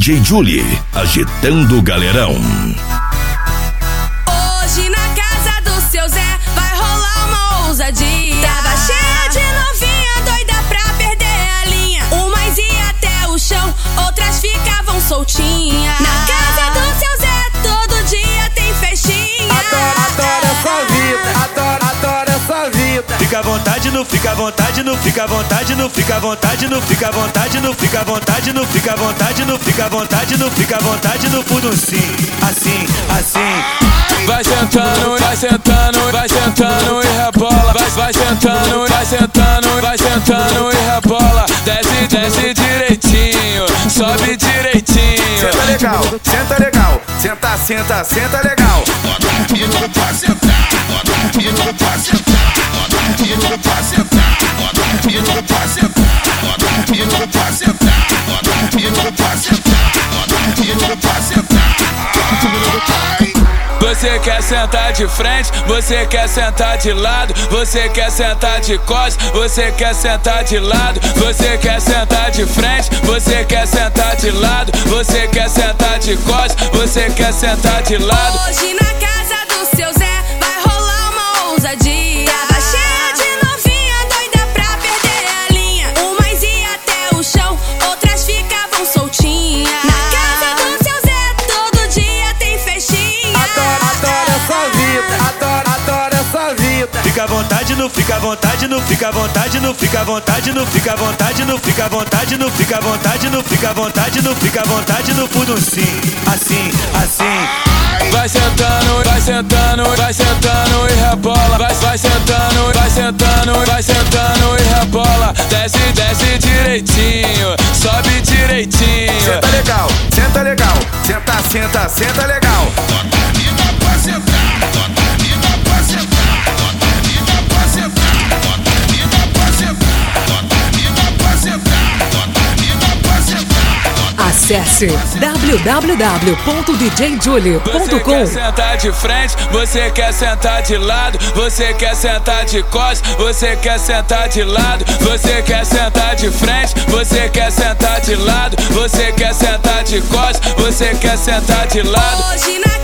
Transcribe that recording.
DJ Julie, agitando o galerão. Hoje na casa do seu Zé vai rolar uma ousadia. Tava cheia de novinha, doida pra perder a linha. Umas ia até o chão, outras ficavam soltinhas. Na casa do seu Zé todo dia tem festinha. Adoro essa vida, adoro essa vida. Fica à vontade, não fica à vontade, não fica à vontade, não fica à vontade, não fica à vontade, não fica à vontade, não fica à vontade, não fica à vontade, não fica à vontade no fundo sim, assim, assim. Vai sentando, vai sentando, vai sentando e rebola. Vai sentando, vai sentando, vai sentando e rebola. Desce, desce direitinho, sobe direitinho. Senta legal, senta legal. Senta, senta, senta legal. Bota a pica pra sentar, bota a pica pra sentar, bota a pica pra sentar, bota a pica pra sentar, bota a pica pra sentar, bota a pica pra sentar, bota a pica pra sentar. Você quer sentar de frente, você quer sentar de lado, você quer sentar de costas, você quer sentar de lado, você quer sentar de frente, você quer sentar de lado, você quer sentar de costas, você quer sentar de lado. Hoje na casa do seu Zé vai rolar uma ousadia. Tava cheia de novinha, doida pra perder a linha. Umas ia até o chão, outras ficavam soltinhas. Na casa do seu Zé todo dia tem festinha. Adoro essa vida, adoro essa vida. Fica à vontade, não fica à vontade, não fica à vontade, não fica à vontade, não fica à vontade, não fica à vontade, não fica à vontade, não fica à vontade, não fica à vontade no fundo sim, assim, assim. Vai sentando, vai sentando, vai sentando e rebola. Vai sentando, vai sentando, vai sentando e rebola. Desce, desce direitinho, sobe direitinho. Senta legal, senta legal. Senta, senta, senta legal. Bota a pica pra sentar, bota a pica pra sentar, bota a pica pra sentar, bota a pica pra sentar, bota a pica pra sentar, bota a pica pra sentar. Acesse www.djjulie.com. Você quer sentar de frente, você quer sentar de lado, você quer sentar de costas, você quer sentar de lado, você quer sentar de frente, você quer sentar de lado, você quer sentar de costas, você quer sentar de lado. Hoje na